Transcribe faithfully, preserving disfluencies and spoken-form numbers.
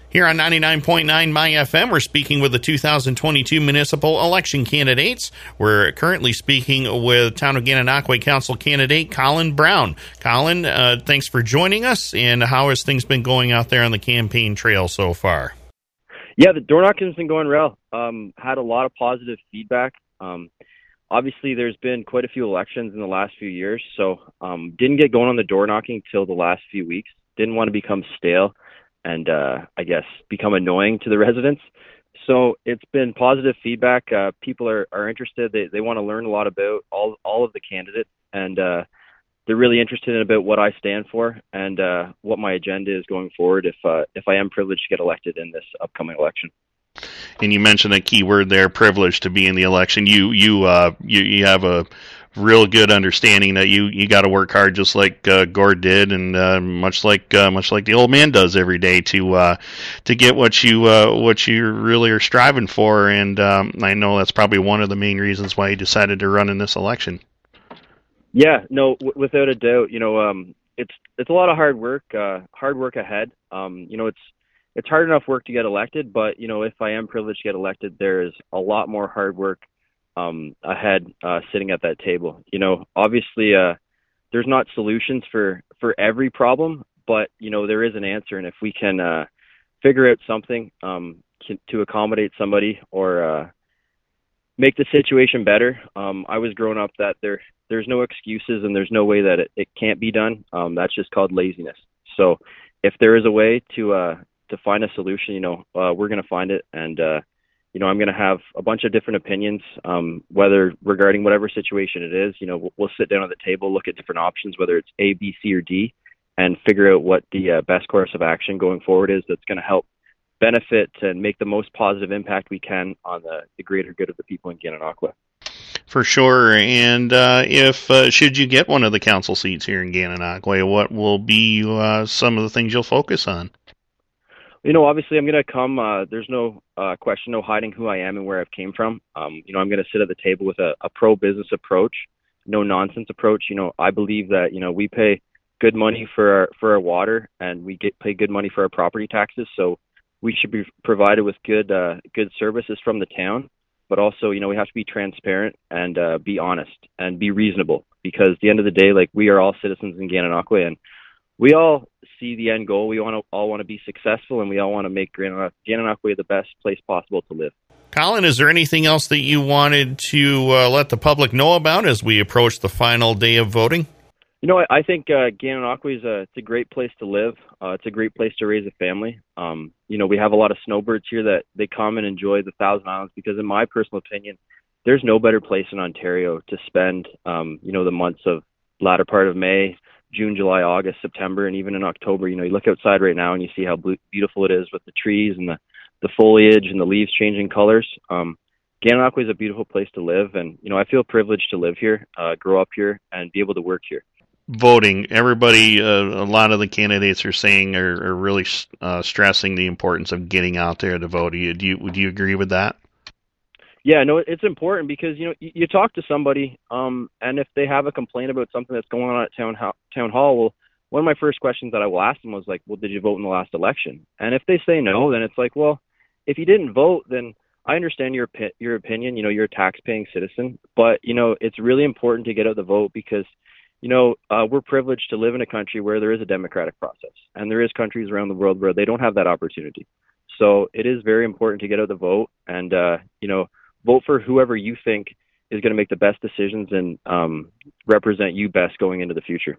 Here on ninety-nine point nine My F M, we're speaking with the two thousand twenty-two municipal election candidates. We're currently speaking with Town of Gananoque Council candidate Colin Brown. Colin, uh, thanks for joining us, and how has things been going out there on the campaign trail so far? Yeah, the door knocking's been going well. Um, had a lot of positive feedback. Um, obviously, there's been quite a few elections in the last few years, so um, didn't get going on the door knocking till the last few weeks. Didn't want to become stale and uh, I guess become annoying to the residents. So it's been positive feedback. Uh, people are, are interested. They they want to learn a lot about all all of the candidates, and uh, they're really interested in about what I stand for and uh, what my agenda is going forward if uh, if I am privileged to get elected in this upcoming election. And you mentioned a key word there, privilege to be in the election. You you uh, you, you have a real good understanding that you, you got to work hard, just like uh, Gord did, and uh, much like uh, much like the old man does every day to uh, to get what you uh, what you really are striving for. And um, I know that's probably one of the main reasons why you decided to run in this election. Yeah, no, w- without a doubt. You know, um, it's it's a lot of hard work, uh, hard work ahead. Um, you know, it's it's hard enough work to get elected, but you know, if I am privileged to get elected, there is a lot more hard work Um, ahead, uh, sitting at that table. You know, obviously, uh, there's not solutions for, for every problem, but, you know, there is an answer. And if we can uh, figure out something um, to, to accommodate somebody or uh, make the situation better, um, I was growing up that there there's no excuses and there's no way that it, it can't be done. Um, that's just called laziness. So if there is a way to uh, to find a solution, you know, uh, we're going to find it. And, uh, you know, I'm going to have a bunch of different opinions, um, whether regarding whatever situation it is. You know, we'll, we'll sit down at the table, look at different options, whether it's A, B, C, or D, and figure out what the uh, best course of action going forward is that's going to help benefit and make the most positive impact we can on the, the greater good of the people in Gananoque. For sure. And uh, if uh, should you get one of the council seats here in Gananoque, what will be uh, some of the things you'll focus on? You know, obviously, I'm going to come. Uh, there's no uh, question, no hiding who I am and where I've came from. Um, you know, I'm going to sit at the table with a, a pro-business approach, no nonsense approach. You know, I believe that, you know, we pay good money for our, for our water and we get pay good money for our property taxes. So we should be provided with good uh, good services from the town. But also, you know, we have to be transparent and uh, be honest and be reasonable, because at the end of the day, like, we are all citizens in Gananoque, and we all see the end goal. We want to all want to be successful, and we all want to make Gananoque the best place possible to live. Colin, is there anything else that you wanted to uh, let the public know about as we approach the final day of voting? You know, I, I think uh, Gananoque is a, it's a great place to live. Uh, it's a great place to raise a family. Um, you know, we have a lot of snowbirds here that they come and enjoy the Thousand Islands because, in my personal opinion, there's no better place in Ontario to spend, um, you know, the months of latter part of May, June, July, August, September, and even in October. You know, you look outside right now and you see how beautiful it is with the trees and the, the foliage and the leaves changing colors. Um, Gananoque is a beautiful place to live, and, you know, I feel privileged to live here, uh, grow up here, and be able to work here. Voting, everybody, uh, a lot of the candidates are saying, are, are really uh, stressing the importance of getting out there to vote. Do you, do you, do you agree with that? Yeah, no, it's important because, you know, you, you talk to somebody, um, and if they have a complaint about something that's going on at town, ho- town hall, well, one of my first questions that I will ask them was like, well, did you vote in the last election? And if they say no, then it's like, well, if you didn't vote, then I understand your your opinion. You know, you're a tax-paying citizen, but, you know, it's really important to get out the vote because, you know, uh, we're privileged to live in a country where there is a democratic process, and there is countries around the world where they don't have that opportunity. So it is very important to get out the vote and, uh, you know, vote for whoever you think is going to make the best decisions and um, represent you best going into the future.